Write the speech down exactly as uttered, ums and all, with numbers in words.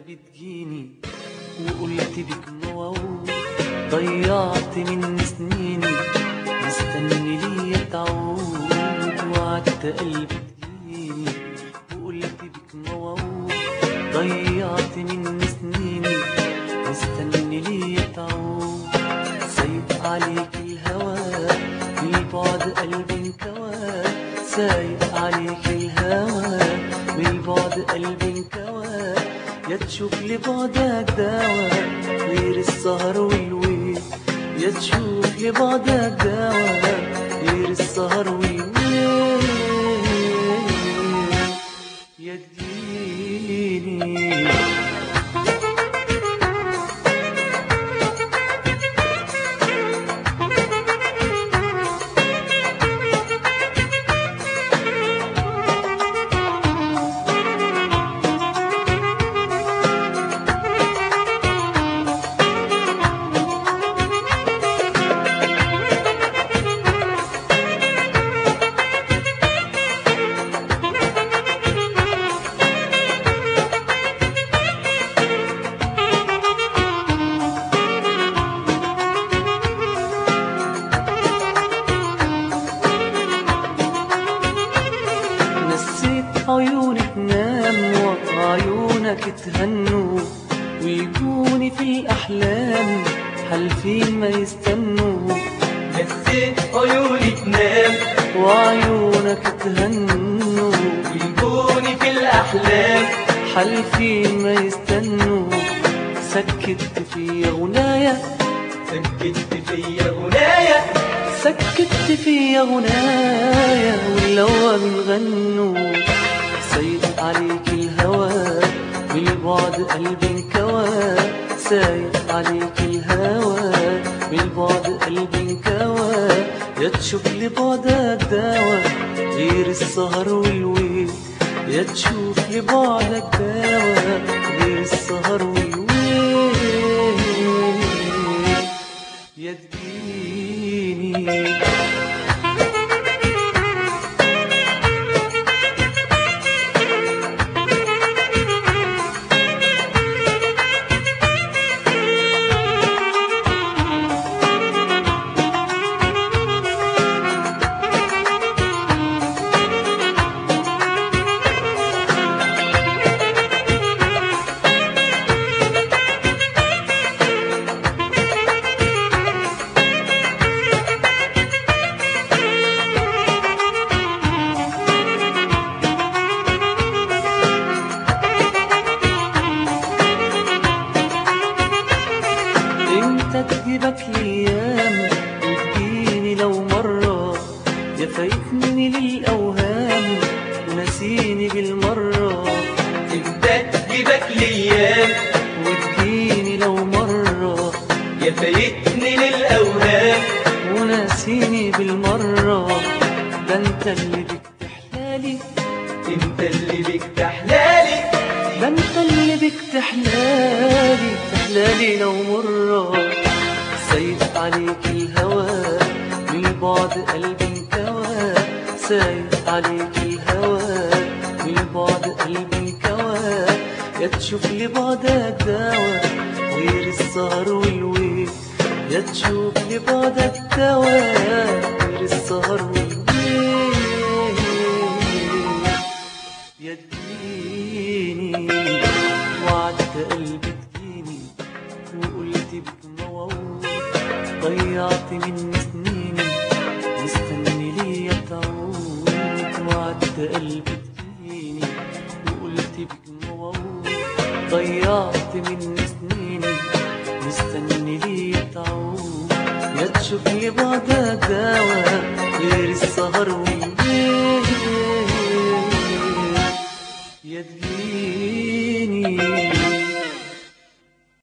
قلبي تجيني وقلت بك موعود، ضيعت من سنيني مستني ليا تعود. وعدت قلبي تجيني وقلت بك موعود، ضيعت من سنيني مستني ليا تعود. سايب عليك الهوى بالبعد قلبي انكوى، سايب عليك الهوى بالبعد قلبي انكوى. يا تشوف لبعدك دوا غير السهر والويل، يا تشوف لبعدك دوا غير السهر والويل. يا تجيني عيونك تنام وعيونك تهنوا، ويجوني في الأحلام حالفين ما يستنوا. نسيت عيوني تنام وعيونك تهنوا، ويجوني في الأحلام حالفين ما يستنوا. سكت فيا غنايا سكت فيا غنايا سكت فيا غنايا واللوا بنغنوا. سايب عليك الهوى بالبعد قلبي انكوى، سايب عليك الهوى بالبعد قلبي انكوى. يا تشوف لبعدك دوا غير السهر والويل، يا تشوف لبعدك دوا غير السهر والويل. يا تجيني تجيبك ليام وتجيني لو مرة، يا فايتني للأوهام ونسيني بالمرة. انت تجيبك ليام وتجيني لو مرة، يا فايتني للأوهام ونسيني بالمرة. ده انت اللي بك تحلالي انت اللي بك تحلالي ده انت اللي بك تحلالي تحلالي لو مرة. سايب عليك الهوى بالبعد قلبي انكوى، سايب عليك الهوى بالبعد قلبي انكوى. يا تشوف لبعدك دوا غير السهر والويل، يا تشوف لبعدك دوا غير السهر والويل. يا تجيني وعدت قلبي تجيني وقلت بك موعود، ضيعت من سنيني مستني ليا تعود. وعدت قلبي تجيني وقلت بك موعود، ضيعت من سنيني مستني ليا تعود. يا تشوف لبعدك دوا غير السهر والليل. يا تجيني